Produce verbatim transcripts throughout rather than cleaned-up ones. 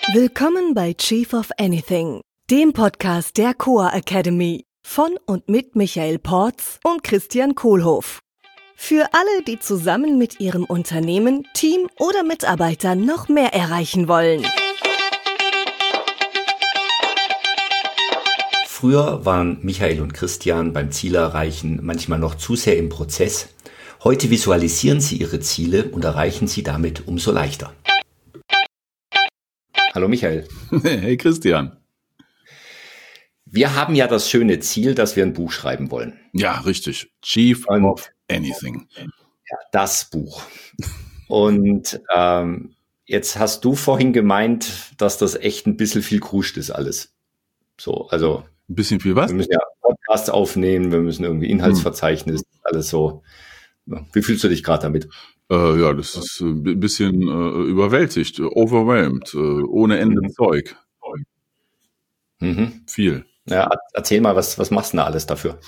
Willkommen bei Chief of Anything, dem Podcast der Coa Academy von und mit Michael Porz und Christian Kohlhoff. Für alle, die zusammen mit ihrem Unternehmen, Team oder Mitarbeitern noch mehr erreichen wollen. Früher waren Michael und Christian beim Zielerreichen manchmal noch zu sehr im Prozess. Heute visualisieren sie ihre Ziele und erreichen sie damit umso leichter. Hallo Michael. Hey Christian. Wir haben ja das schöne Ziel, dass wir ein Buch schreiben wollen. Ja, richtig. Chief und, of Anything. Ja, das Buch. Und ähm, jetzt hast du vorhin gemeint, dass das echt ein bisschen viel kruscht ist alles. So, also ein bisschen viel was? Wir müssen ja Podcasts aufnehmen, wir müssen irgendwie Inhaltsverzeichnis, hm. alles so. Wie fühlst du dich gerade damit? Äh, ja, das ist ein bisschen äh, überwältigt, overwhelmed, äh, ohne Ende mhm. Zeug. Mhm. Viel. Ja, erzähl mal, was, was machst du da alles dafür?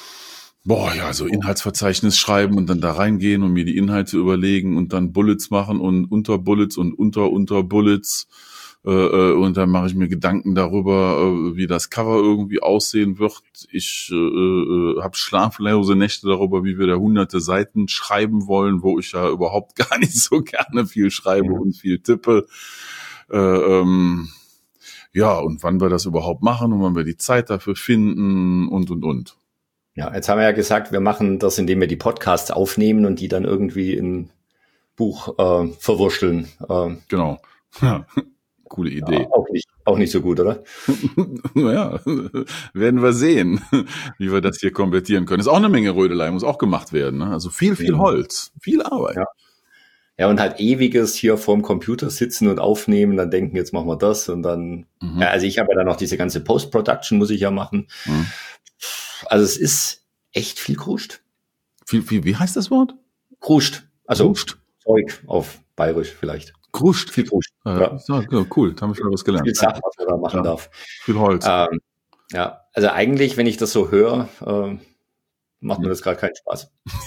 Boah, ja, so Inhaltsverzeichnis schreiben und dann da reingehen und mir die Inhalte überlegen und dann Bullets machen und Unterbullets und Unter-Unter-Bullets. Äh, und dann mache ich mir Gedanken darüber, äh, wie das Cover irgendwie aussehen wird. Ich äh, äh, habe schlaflose Nächte darüber, wie wir da hunderte Seiten schreiben wollen, wo ich ja überhaupt gar nicht so gerne viel schreibe mhm. und viel tippe. Äh, ähm, ja, und wann wir das überhaupt machen und wann wir die Zeit dafür finden und, und, und. Ja, jetzt haben wir ja gesagt, wir machen das, indem wir die Podcasts aufnehmen und die dann irgendwie in Buch äh, verwurschteln. Äh, genau, ja. Coole Idee. Ja, auch nicht, auch nicht so gut, oder? Naja, werden wir sehen, wie wir das hier konvertieren können. Ist auch eine Menge Rödelei, muss auch gemacht werden. Ne? Also viel, viel Holz, viel Arbeit. Ja. Ja, und halt ewiges hier vorm Computer sitzen und aufnehmen, dann denken, jetzt machen wir das und dann, mhm. ja, also ich habe ja dann noch diese ganze Post-Production, muss ich ja machen. Mhm. Also es ist echt viel kruscht. Viel, viel, wie heißt das Wort? Kruscht. Also kruscht. Zeug auf Bayerisch vielleicht. Kruscht. Viel Kruscht. Ja, ja. Ja, cool, da haben wir schon was gelernt. Viel Sachen, was man da machen ja. darf. Viel Holz. Ähm, ja, also eigentlich, wenn ich das so höre, äh, macht mir das gerade keinen Spaß.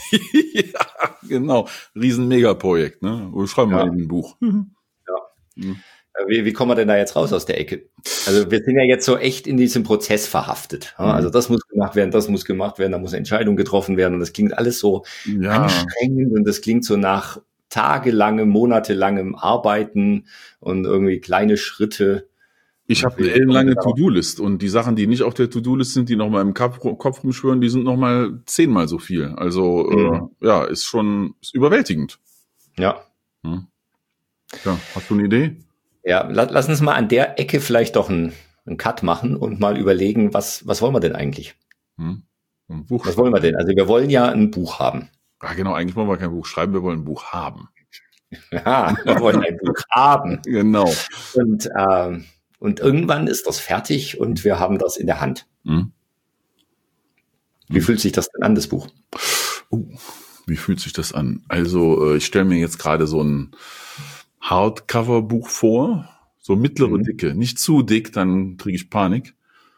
Ja, genau. Riesen Megaprojekt, ne? Oder schreiben wir ja. in ein Buch. Mhm. Ja. Mhm. Wie, wie kommen wir denn da jetzt raus aus der Ecke? Also wir sind ja jetzt so echt in diesem Prozess verhaftet. Ja? Also das muss gemacht werden, das muss gemacht werden, da muss eine Entscheidung getroffen werden und das klingt alles so ja. anstrengend und das klingt so nach tagelangem, monatelangem Arbeiten und irgendwie kleine Schritte. Ich habe eine ellenlange To-Do-List und die Sachen, die nicht auf der To-Do-List sind, die noch mal im Kopf, Kopf rumschwören, die sind noch mal zehnmal so viel. Also mhm. äh, ja, ist schon ist überwältigend. Ja. Hm. Ja, hast du eine Idee? Ja, la- lass uns mal an der Ecke vielleicht doch einen, einen Cut machen und mal überlegen, was was wollen wir denn eigentlich? Hm. Ein Buch was wollen wir denn? Also wir wollen ja ein Buch haben. Ja, genau, eigentlich wollen wir kein Buch schreiben, wir wollen ein Buch haben. Ja, wir wollen ein Buch haben. Genau. Und, ähm, und irgendwann ist das fertig und wir haben das in der Hand. Mhm. Wie mhm. fühlt sich das denn an, das Buch? Oh, wie fühlt sich das an? Also ich stelle mir jetzt gerade so ein Hardcover-Buch vor, so mittlere mhm. Dicke, nicht zu dick, dann kriege ich Panik.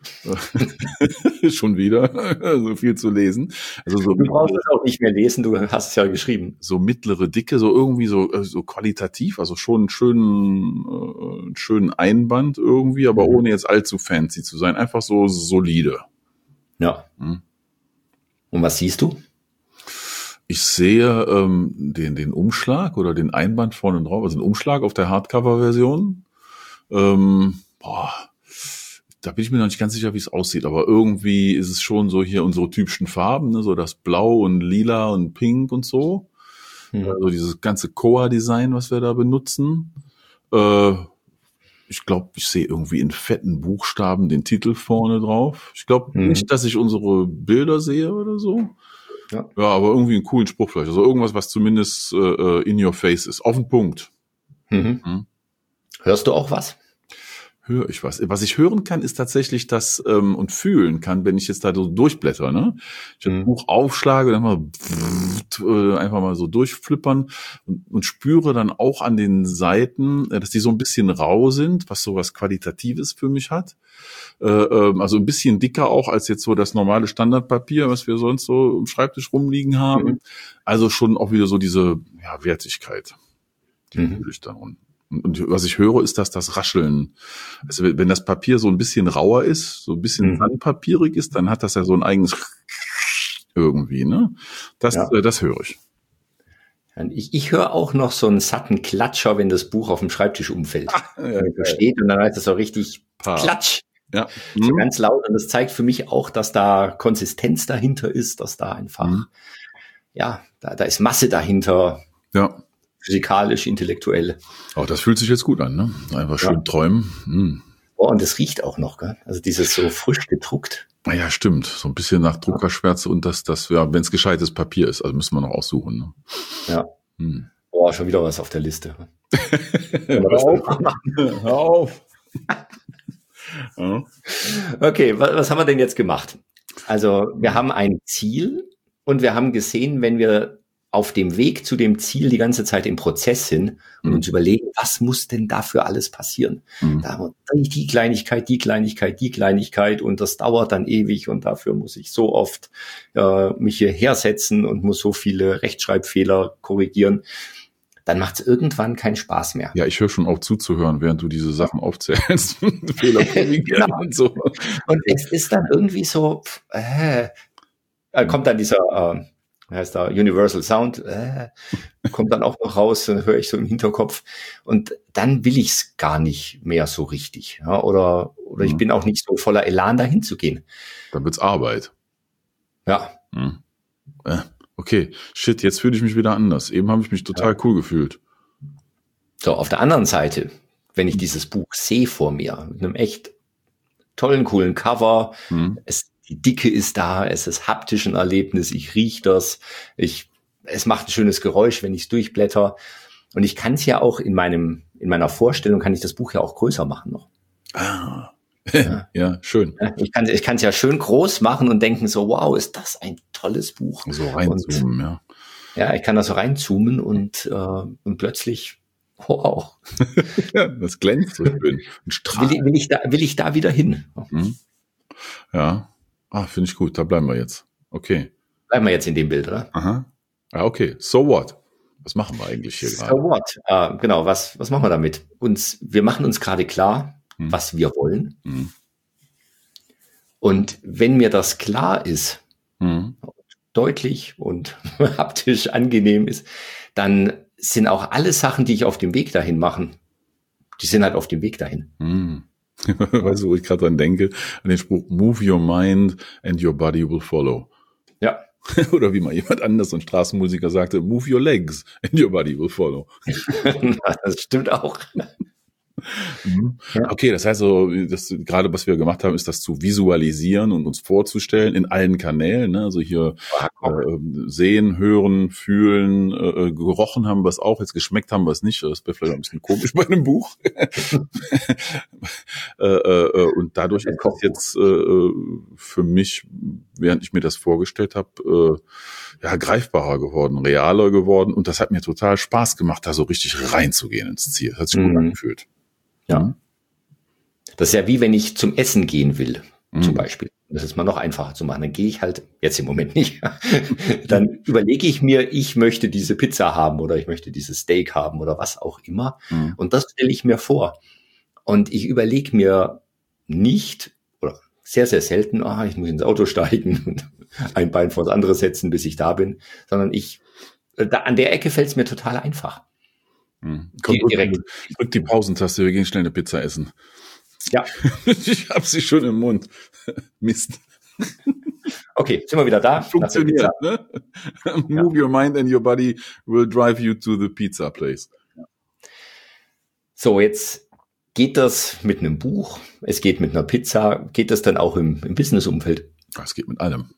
Schon wieder, so viel zu lesen. Also so du brauchst es auch nicht mehr lesen, du hast es ja geschrieben. So mittlere Dicke, so irgendwie so so qualitativ, also schon einen schönen, äh, einen schönen Einband irgendwie, aber mhm. ohne jetzt allzu fancy zu sein, einfach so solide. Ja. Mhm. Und was siehst du? Ich sehe ähm, den den Umschlag oder den Einband vorne drauf, also einen Umschlag auf der Hardcover-Version. Ähm, boah. Da bin ich mir noch nicht ganz sicher, wie es aussieht, aber irgendwie ist es schon so hier unsere typischen Farben, ne, so das Blau und Lila und Pink und so. Mhm. Also dieses ganze Coa-Design, was wir da benutzen. Äh, ich glaube, ich sehe irgendwie in fetten Buchstaben den Titel vorne drauf. Ich glaube mhm. nicht, dass ich unsere Bilder sehe oder so. Ja. ja, aber irgendwie einen coolen Spruch vielleicht. Also irgendwas, was zumindest äh, in your face ist. Auf den Punkt. Mhm. Mhm. Hörst du auch was? Höre ich was. Was ich hören kann, ist tatsächlich das ähm, und fühlen kann, wenn ich jetzt da so durchblätter. Ne? Ich mhm. ein Buch aufschlage, dann mal äh, einfach mal so durchflippern und, und spüre dann auch an den Seiten, äh, dass die so ein bisschen rau sind, was so was Qualitatives für mich hat. Äh, äh, also ein bisschen dicker auch als jetzt so das normale Standardpapier, was wir sonst so im Schreibtisch rumliegen haben. Mhm. Also schon auch wieder so diese ja, Wertigkeit. Die mhm. fühle ich dann unten. Und was ich höre, ist, dass das Rascheln, also wenn das Papier so ein bisschen rauer ist, so ein bisschen Mhm. sandpapierig ist, dann hat das ja so ein eigenes irgendwie, ne? Das, Ja. äh, das höre ich. Und Ich, ich höre auch noch so einen satten Klatscher, wenn das Buch auf dem Schreibtisch umfällt. Ja, Wenn es steht und dann heißt es so richtig Paar. Klatsch, Ja. so Mhm. ganz laut. Und das zeigt für mich auch, dass da Konsistenz dahinter ist, dass da einfach, Mhm. ja, da, da ist Masse dahinter, Ja. physikalisch, intellektuell. Oh, das fühlt sich jetzt gut an, ne? Einfach schön Ja. träumen. Mhm. Oh, und es riecht auch noch, gell? Also dieses so frisch gedruckt. Ah ja, stimmt. So ein bisschen nach Druckerschwärze und das, das, ja, wenn es gescheites Papier ist, also müssen wir noch aussuchen, ne? Ja. Hm. Boah, schon wieder was auf der Liste. Hör auf. Hör auf. Ja. Okay, was, was haben wir denn jetzt gemacht? Also wir haben ein Ziel und wir haben gesehen, wenn wir auf dem Weg zu dem Ziel die ganze Zeit im Prozess sind und Mhm. uns überlegen, was muss denn dafür alles passieren? Mhm. Da haben wir die Kleinigkeit, die Kleinigkeit, die Kleinigkeit und das dauert dann ewig und dafür muss ich so oft äh, mich hierher setzen und muss so viele Rechtschreibfehler korrigieren. Dann macht es irgendwann keinen Spaß mehr. Ja, ich höre schon auf zuzuhören, während du diese Sachen aufzählst. Fehler korrigieren Genau. und so. Und es ist dann irgendwie so, pff, äh, äh, kommt dann dieser, äh, wie heißt da, Universal Sound, äh, kommt dann auch noch raus, dann höre ich so im Hinterkopf. Und dann will ich es gar nicht mehr so richtig. Ja? Oder, oder ich Mhm. bin auch nicht so voller Elan, dahin zu gehen. Dann wird's Arbeit. Ja, Hm. Äh, okay, shit, jetzt fühle ich mich wieder anders. Eben habe ich mich total cool gefühlt. so, auf der anderen Seite, wenn ich dieses Buch sehe vor mir, mit einem echt tollen, coolen Cover, Hm. es, die Dicke ist da, es ist haptisch ein Erlebnis, ich riech das, ich, es macht ein schönes Geräusch, wenn ich es durchblätter. Und ich kann es ja auch in meinem, in meiner Vorstellung kann ich das Buch ja auch größer machen noch. Ah. Ja. Ja, schön. Ja, Ich kann, ich kann es ja schön groß machen und denken so, wow, ist das ein tolles Buch. So reinzoomen, ja. Ja, ich kann da so reinzoomen und, äh, und plötzlich, wow, Ja, das glänzt so schön. Ein will Strahl. ich, will ich da, will ich da wieder hin? Hm. Ja. Ah, finde ich gut. Da bleiben wir jetzt. Okay. Bleiben wir jetzt in dem Bild, oder? Aha. Ah, okay. So what? Was machen wir eigentlich hier So gerade? what? Äh, genau, was, was machen wir damit? Uns, wir machen uns gerade klar, Hm. was wir wollen. Hm. Und wenn mir das klar ist, Hm. deutlich und haptisch angenehm ist, dann sind auch alle Sachen, die ich auf dem Weg dahin mache, die sind halt auf dem Weg dahin. Hm. Weißt du, wo ich gerade dran denke? An den Spruch, move your mind and your body will follow. Ja, Oder wie mal jemand anders, so ein Straßenmusiker sagte, move your legs and your body will follow. das stimmt auch. Mhm. Ja. Okay, das heißt so, das, gerade was wir gemacht haben, ist das zu visualisieren und uns vorzustellen in allen Kanälen, ne? Also hier äh, sehen, hören, fühlen, äh, gerochen haben wir es auch, jetzt geschmeckt haben wir es nicht, das wäre vielleicht ein bisschen komisch bei einem Buch. äh, äh, und dadurch ist das jetzt äh, für mich, während ich mir das vorgestellt habe, äh, ja, greifbarer geworden, realer geworden und das hat mir total Spaß gemacht, da so richtig reinzugehen ins Ziel. Das hat sich gut Mhm. angefühlt. Ja. Das ist ja wie wenn ich zum Essen gehen will, zum Mhm. Beispiel. Das ist mal noch einfacher zu machen. Dann gehe ich halt, jetzt im Moment nicht, dann überlege ich mir, ich möchte diese Pizza haben oder ich möchte dieses Steak haben oder was auch immer. Mhm. Und das stelle ich mir vor. Und ich überlege mir nicht, oder sehr, sehr selten, ah, ich muss ins Auto steigen und ein Bein vor das andere setzen, bis ich da bin, sondern ich, da, an der Ecke fällt es mir total einfach. Mhm. Komm, drück, Direkt. drück die Pausentaste, wir gehen schnell eine Pizza essen. Ja, Ich hab sie schon im Mund. Mist. okay, sind wir wieder da. Nach der Funktioniert, Pizza. ne? Move your mind and your body will drive you to the pizza place. So, jetzt geht das mit einem Buch, es geht mit einer Pizza, geht das dann auch im, im Business-Umfeld? Es geht mit allem.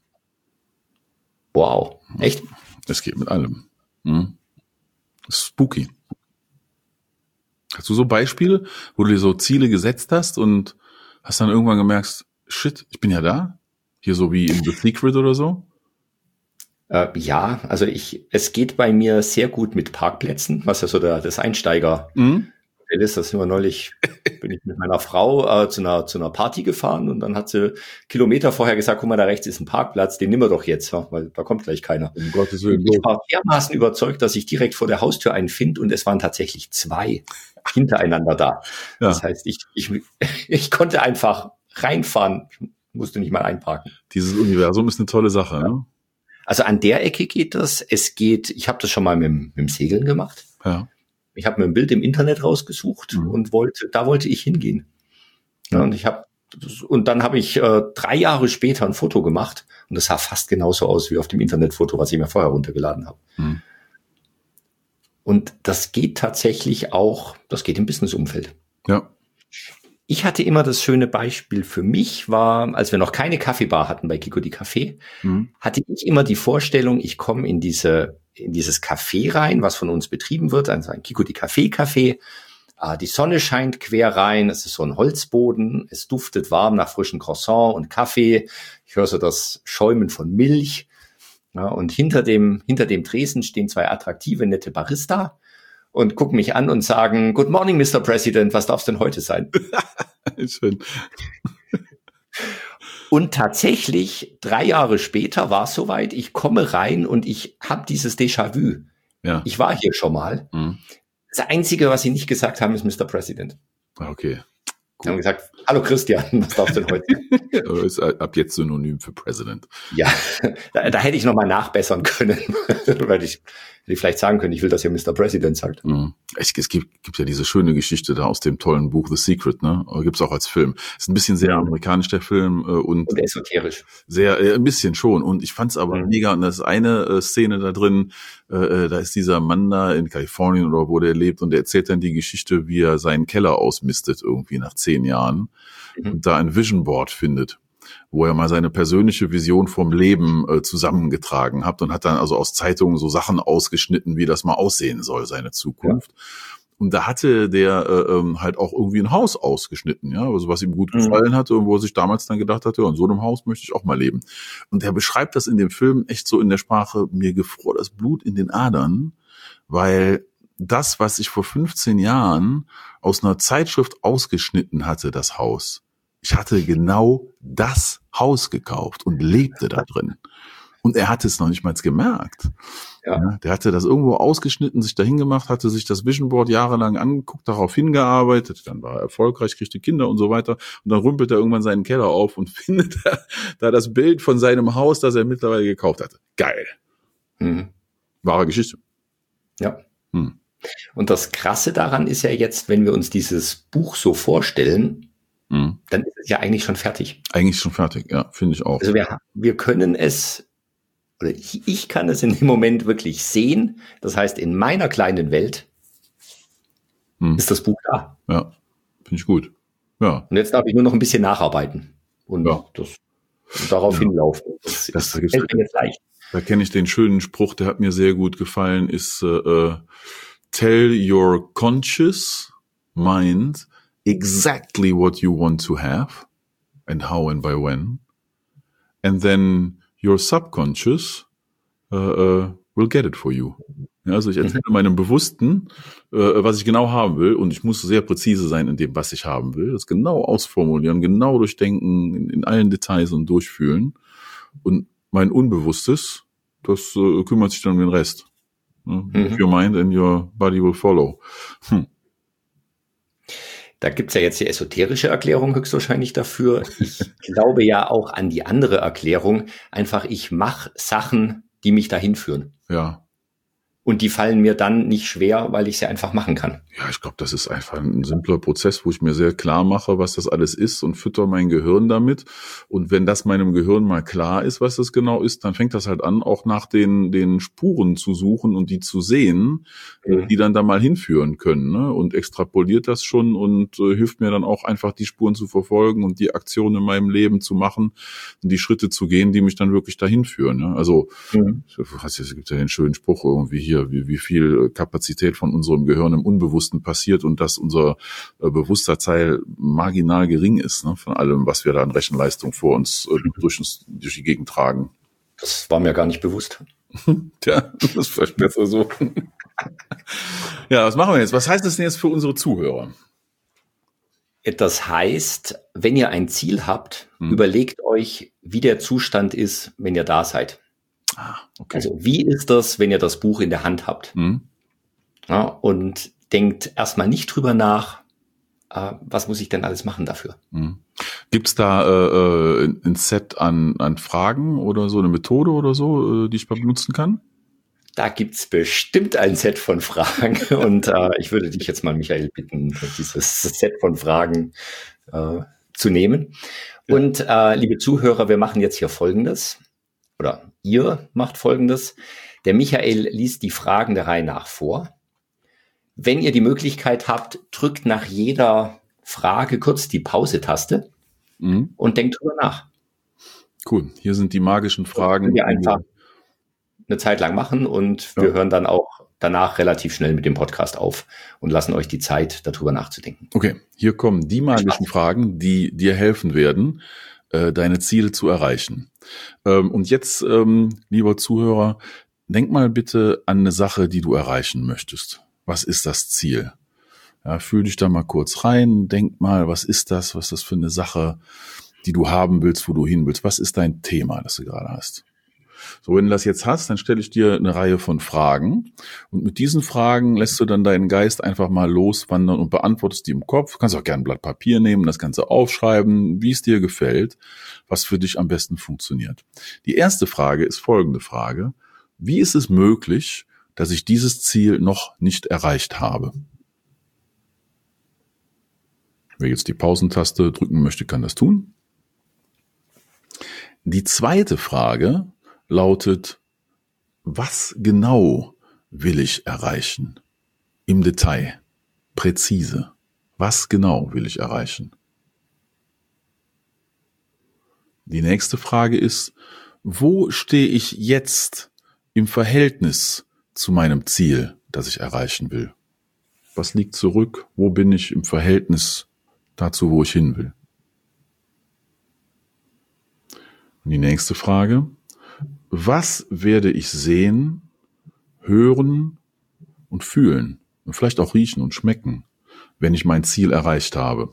Wow, echt? Es geht mit allem. Mhm. Spooky. Hast du so Beispiele, wo du dir so Ziele gesetzt hast und hast dann irgendwann gemerkt, shit, ich bin ja da? Hier so wie in The Secret oder so? Äh, ja, also ich, es geht bei mir sehr gut mit Parkplätzen, was ja so der, das Einsteiger Mhm. Baustelle ist, das sind wir neulich, bin ich mit meiner Frau äh, zu einer zu einer Party gefahren und dann hat sie Kilometer vorher gesagt, guck mal, da rechts ist ein Parkplatz, den nehmen wir doch jetzt, ja, weil da kommt gleich keiner. Um Gottes Willen. Ich war dermaßen überzeugt, dass ich direkt vor der Haustür einen finde und es waren tatsächlich zwei hintereinander da. Ja. Das heißt, ich, ich, ich konnte einfach reinfahren, musste nicht mal einparken. Dieses Universum ist eine tolle Sache, ja. Ne? Also an der Ecke geht das. Es geht, ich habe das schon mal mit, mit dem Segeln gemacht. Ja. Ich habe mir ein Bild im Internet rausgesucht mhm. und wollte, da wollte ich hingehen. Ja, und ich habe und dann habe ich äh, drei Jahre später ein Foto gemacht und das sah fast genauso aus wie auf dem Internetfoto, was ich mir vorher runtergeladen habe. Mhm. Und das geht tatsächlich auch, das geht im Businessumfeld. Ja. Ich hatte immer das schöne Beispiel für mich, war, als wir noch keine Kaffeebar hatten bei Kiko die Café, mhm. hatte ich immer die Vorstellung, ich komme in diese in dieses Café rein, was von uns betrieben wird, also ein Kiko die Café Café. Äh, die Sonne scheint quer rein, es ist so ein Holzboden, es duftet warm nach frischen Croissant und Kaffee. Ich höre so das Schäumen von Milch. Ja, und hinter dem hinter dem Tresen stehen zwei attraktive, nette Barista. Und gucken mich an und sagen, Good morning, Mister President, was darf's denn heute sein? Schön. Und tatsächlich, drei Jahre später war es soweit, ich komme rein und ich habe dieses Déjà-vu. Ja. Ich war hier schon mal. Mhm. Das Einzige, was sie nicht gesagt haben, ist Mister President. Okay. Sie haben gesagt, hallo Christian, was darfst du denn heute? Ist ab jetzt Synonym für President. Ja, da, da hätte ich nochmal nachbessern können, weil ich, hätte ich vielleicht sagen können, ich will, dass ihr Mister President sagt. Mhm. Es, es gibt, gibt ja diese schöne Geschichte da aus dem tollen Buch The Secret, ne? Gibt's auch als Film. Ist ein bisschen sehr amerikanisch, der Film. Äh, und, und esoterisch. Sehr, äh, ein bisschen schon. Und ich fand's aber mhm. mega. Und das ist eine äh, Szene da drin, äh, da ist dieser Mann da in Kalifornien oder wo der lebt und der erzählt dann die Geschichte, wie er seinen Keller ausmistet irgendwie nach zehn Jahren mhm. und da ein Vision Board findet, wo er mal seine persönliche Vision vom Leben äh, zusammengetragen hat und hat dann also aus Zeitungen so Sachen ausgeschnitten, wie das mal aussehen soll, seine Zukunft. Ja. Und da hatte der äh, ähm, halt auch irgendwie ein Haus ausgeschnitten, ja, also was ihm gut gefallen mhm. hatte und wo er sich damals dann gedacht hatte, ja, in so einem Haus möchte ich auch mal leben. Und er beschreibt das in dem Film echt so in der Sprache, mir gefror das Blut in den Adern, weil das, was ich vor fünfzehn Jahren aus einer Zeitschrift ausgeschnitten hatte, das Haus, ich hatte genau das Haus gekauft und lebte da drin. Und er hatte es noch nicht mal gemerkt. Ja. Ja, der hatte das irgendwo ausgeschnitten, sich dahin gemacht, hatte sich das Vision Board jahrelang angeguckt, darauf hingearbeitet, dann war er erfolgreich, kriegte Kinder und so weiter. Und dann rümpelt er irgendwann seinen Keller auf und findet da, da das Bild von seinem Haus, das er mittlerweile gekauft hatte. Geil. Mhm. Wahre Geschichte. Ja. Hm. Und das Krasse daran ist ja jetzt, wenn wir uns dieses Buch so vorstellen, mhm. dann ist es ja eigentlich schon fertig. Eigentlich schon fertig, ja, finde ich auch. Also wir, wir können es, oder ich, ich kann es in dem Moment wirklich sehen. Das heißt, in meiner kleinen Welt mhm. ist das Buch da. Ja, finde ich gut. Ja. Und jetzt darf ich nur noch ein bisschen nacharbeiten und, ja. das, und darauf ja. hinlaufen. Das, das, das fällt mir jetzt leicht. Da kenne ich den schönen Spruch, der hat mir sehr gut gefallen, ist äh, tell your conscious mind exactly what you want to have and how and by when, and then your subconscious uh, uh, will get it for you. Ja, also ich erzähle mhm. meinem Bewussten, äh, was ich genau haben will, und ich muss sehr präzise sein in dem, was ich haben will, das genau ausformulieren, genau durchdenken, in, in allen Details und durchfühlen. Und mein Unbewusstes, das äh, kümmert sich dann um den Rest. Mhm. Your mind and your body will follow. Hm. Da gibt's ja jetzt die esoterische Erklärung höchstwahrscheinlich dafür. Ich glaube ja auch an die andere Erklärung. Einfach, ich mache Sachen, die mich dahin führen. Ja. Und die fallen mir dann nicht schwer, weil ich sie einfach machen kann. Ja, ich glaube, das ist einfach ein simpler Prozess, wo ich mir sehr klar mache, was das alles ist und fütter mein Gehirn damit. Und wenn das meinem Gehirn mal klar ist, was das genau ist, dann fängt das halt an, auch nach den den Spuren zu suchen und die zu sehen, mhm. die dann da mal hinführen können, ne? Und extrapoliert das schon und äh, hilft mir dann auch einfach, die Spuren zu verfolgen und die Aktionen in meinem Leben zu machen und die Schritte zu gehen, die mich dann wirklich dahin führen. Ne? Also mhm. es gibt ja den schönen Spruch irgendwie hier, Wie, wie viel Kapazität von unserem Gehirn im Unbewussten passiert und dass unser äh, bewusster Teil marginal gering ist, ne, von allem, was wir da an Rechenleistung vor uns äh, durch, uns durch die Gegend tragen. Das war mir gar nicht bewusst. Tja, das ist vielleicht besser so. Ja, was machen wir jetzt? Was heißt das denn jetzt für unsere Zuhörer? Das heißt, wenn ihr ein Ziel habt, hm. überlegt euch, wie der Zustand ist, wenn ihr da seid. Ah, okay. Also wie ist das, wenn ihr das Buch in der Hand habt? Hm. Ja, und denkt erstmal nicht drüber nach, äh, was muss ich denn alles machen dafür? Hm. Gibt's da äh, ein Set an, an Fragen oder so, eine Methode oder so, äh, die ich mal benutzen kann? Da gibt's bestimmt ein Set von Fragen und äh, ich würde dich jetzt mal, Michael, bitten, dieses Set von Fragen äh, zu nehmen. Ja. Und äh, liebe Zuhörer, wir machen jetzt hier Folgendes, oder ihr macht Folgendes. Der Michael liest die Fragen der Reihe nach vor. Wenn ihr die Möglichkeit habt, drückt nach jeder Frage kurz die Pause-Taste mhm. und denkt drüber nach. Cool, hier sind die magischen Fragen. Wir einfach eine Zeit lang machen und wir ja. hören dann auch danach relativ schnell mit dem Podcast auf und lassen euch die Zeit, darüber nachzudenken. Okay, hier kommen die magischen Fragen, die dir helfen werden, äh, deine Ziele zu erreichen. Ähm, und jetzt, ähm, lieber Zuhörer, denk mal bitte an eine Sache, die du erreichen möchtest. Was ist das Ziel? Ja, fühl dich da mal kurz rein, denk mal, was ist das, was ist das für eine Sache, die du haben willst, wo du hin willst? Was ist dein Thema, das du gerade hast? So, wenn du das jetzt hast, dann stelle ich dir eine Reihe von Fragen und mit diesen Fragen lässt du dann deinen Geist einfach mal loswandern und beantwortest die im Kopf. Du kannst auch gerne ein Blatt Papier nehmen, das Ganze aufschreiben, wie es dir gefällt, was für dich am besten funktioniert. Die erste Frage ist folgende Frage: Wie ist es möglich, dass ich dieses Ziel noch nicht erreicht habe? Wer jetzt die Pausentaste drücken möchte, kann das tun. Die zweite Frage lautet: Was genau will ich erreichen? Im Detail, präzise. Was genau will ich erreichen? Die nächste Frage ist: Wo stehe ich jetzt im Verhältnis zu meinem Ziel, das ich erreichen will? Was liegt zurück? Wo bin ich im Verhältnis dazu, wo ich hin will? Und die nächste Frage: Was werde ich sehen, hören und fühlen und vielleicht auch riechen und schmecken, wenn ich mein Ziel erreicht habe?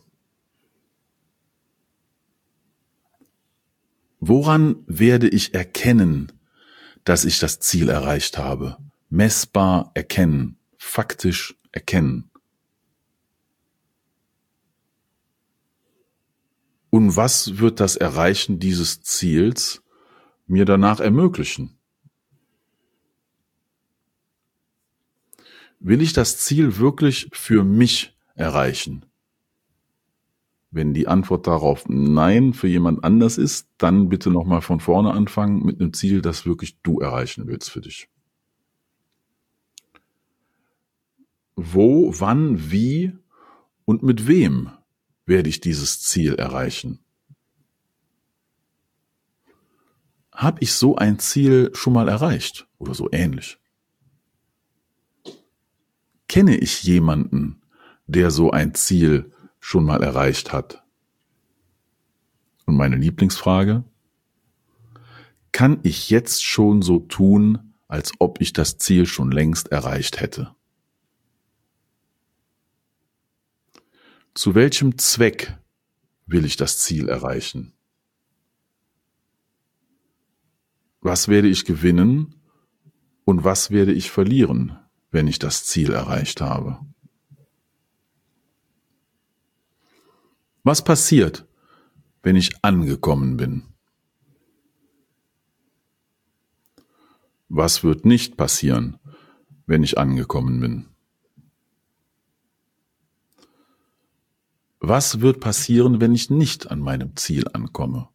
Woran werde ich erkennen, dass ich das Ziel erreicht habe? Messbar erkennen, faktisch erkennen. Und was wird das Erreichen dieses Ziels mir danach ermöglichen? Will ich das Ziel wirklich für mich erreichen? Wenn die Antwort darauf Nein für jemand anders ist, dann bitte nochmal von vorne anfangen mit einem Ziel, das wirklich du erreichen willst für dich. Wo, wann, wie und mit wem werde ich dieses Ziel erreichen? Habe ich so ein Ziel schon mal erreicht oder so ähnlich? Kenne ich jemanden, der so ein Ziel schon mal erreicht hat? Und meine Lieblingsfrage: Kann ich jetzt schon so tun, als ob ich das Ziel schon längst erreicht hätte? Zu welchem Zweck will ich das Ziel erreichen? Was werde ich gewinnen und was werde ich verlieren, wenn ich das Ziel erreicht habe? Was passiert, wenn ich angekommen bin? Was wird nicht passieren, wenn ich angekommen bin? Was wird passieren, wenn ich nicht an meinem Ziel ankomme?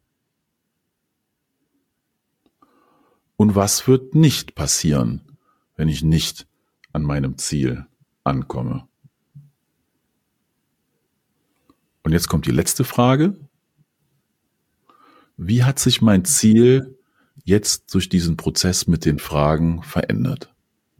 Und was wird nicht passieren, wenn ich nicht an meinem Ziel ankomme? Und jetzt kommt die letzte Frage: Wie hat sich mein Ziel jetzt durch diesen Prozess mit den Fragen verändert?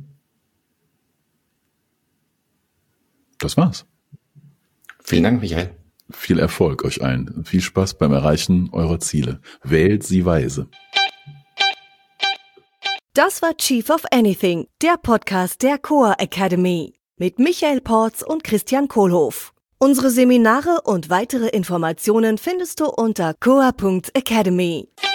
Das war's. Vielen Dank, Michael. Viel Erfolg euch allen. Viel Spaß beim Erreichen eurer Ziele. Wählt sie weise. Das war Chief of Anything, der Podcast der Coa Academy mit Michael Porz und Christian Kohlhoff. Unsere Seminare und weitere Informationen findest du unter coa punkt academy.